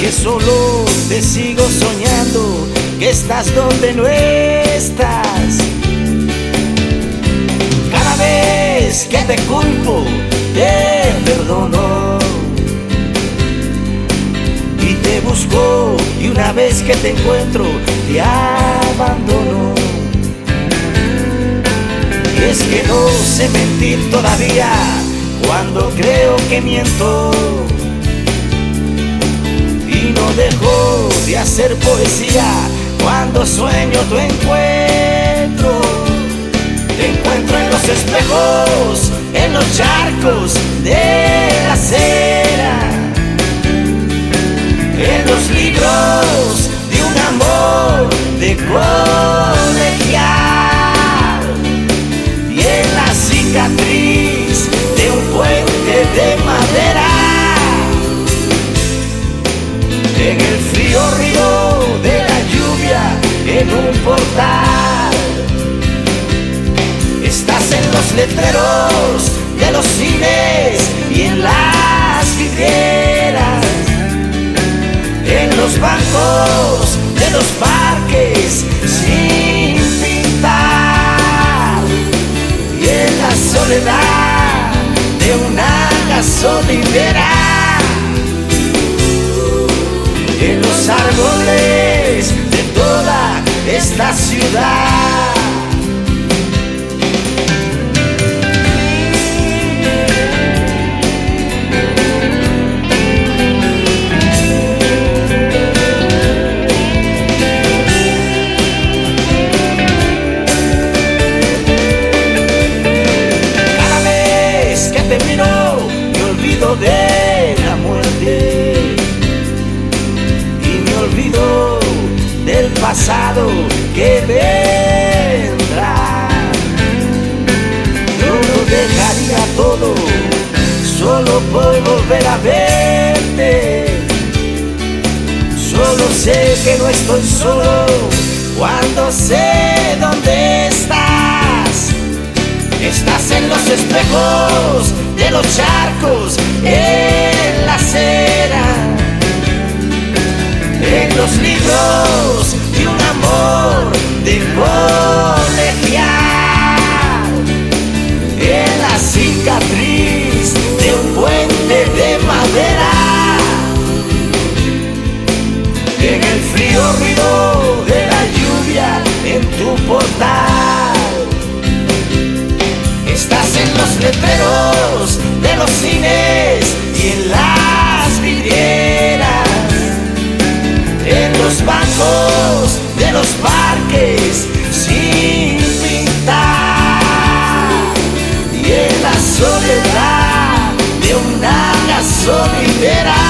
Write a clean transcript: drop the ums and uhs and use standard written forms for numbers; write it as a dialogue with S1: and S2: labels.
S1: que solo te sigo soñando, que estás donde no estás. Cada vez que te culpo, te perdono y te busco, y una vez que te encuentro, te abandono. Y es que no sé mentir todavía cuando creo que miento, y no dejo de hacer poesía cuando sueño tu encuentro. Te encuentro en los espejos, en los charcos de la acera, en los libros de un amor de colegial, y en la cicatriz de un puente de madera, en el frío río de la lluvia, en un portal. Estás en los letreros de los cines y en las vidrieras, en los bancos de los parques sin pintar, y en la soledad de una gasolinera, en los árboles de toda esta ciudad. De la muerte y me olvido del pasado que vendrá. Yo lo dejaría todo solo por volver a verte. Solo sé que no estoy solo cuando sé dónde estás. Estás en los espejos de los charcos, en la acera, en los libros de un amor de colegial, en la cicatriz de un puente de madera, en el frío ruido de la lluvia en tu portal. Estás en los letreros de los cines y en las vidrieras, en los bancos de los parques sin pintar, y en la soledad de una gasolinera.